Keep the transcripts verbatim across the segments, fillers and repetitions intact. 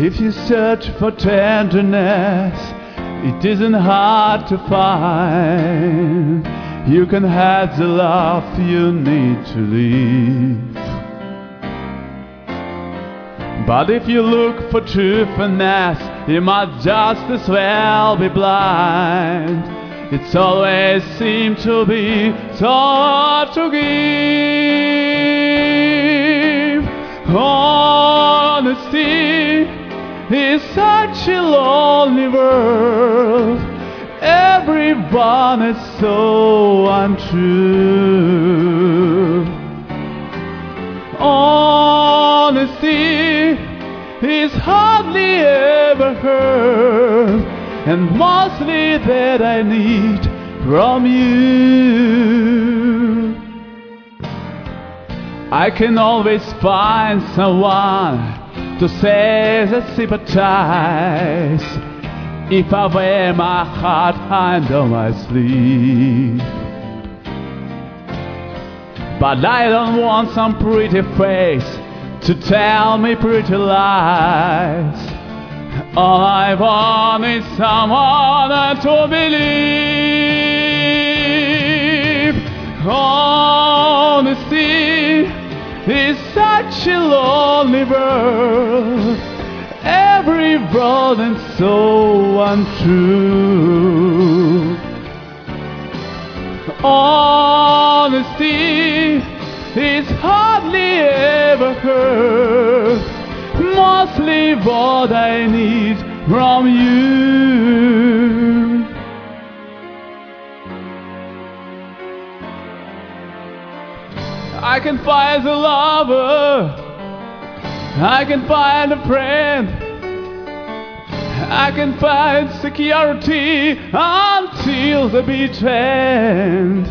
If you search for tenderness, it isn't hard to find. You can have the love you need to live. But if you look for truthfulness, you might just as well be blind. It's always seemed to be so hard to give. Honesty is such a lonely world. Everyone is so untrue. Honesty is hardly ever heard, and mostly that I need from you. I can always find someone to say that sympathize if I wear my heart under my sleeve. But I don't want some pretty face to tell me pretty lies. All I want is someone to believe. Honesty is such a lonely world. Every word is so untrue. Honesty is hardly ever heard. Mostly what I need from you. I can find a lover, I can find a friend, I can find security until the bitter end.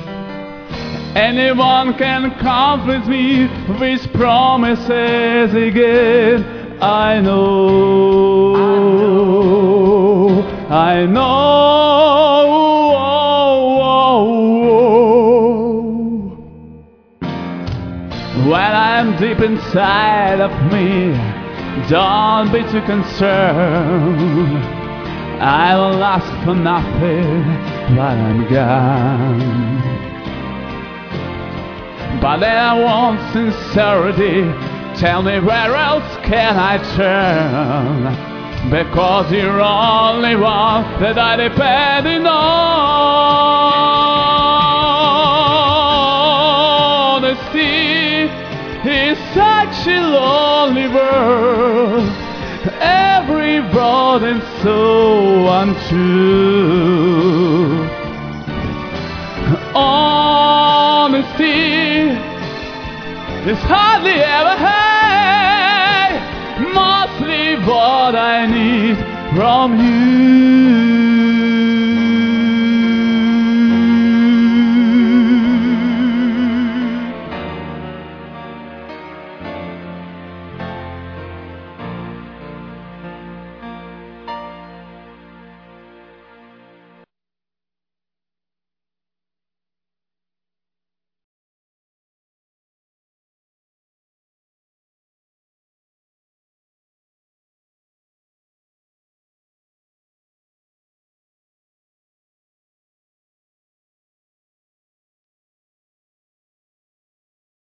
Anyone can comfort me with promises again. I know, I know, when I'm deep inside of me, don't be too concerned. I will ask for nothing while I'm gone. But then I want sincerity. Tell me, where else can I turn? Because you're only one that I depend on. Honesty is such a lonely world. Every word is so untrue. Honesty is hardly ever heard. Mostly what I need from you.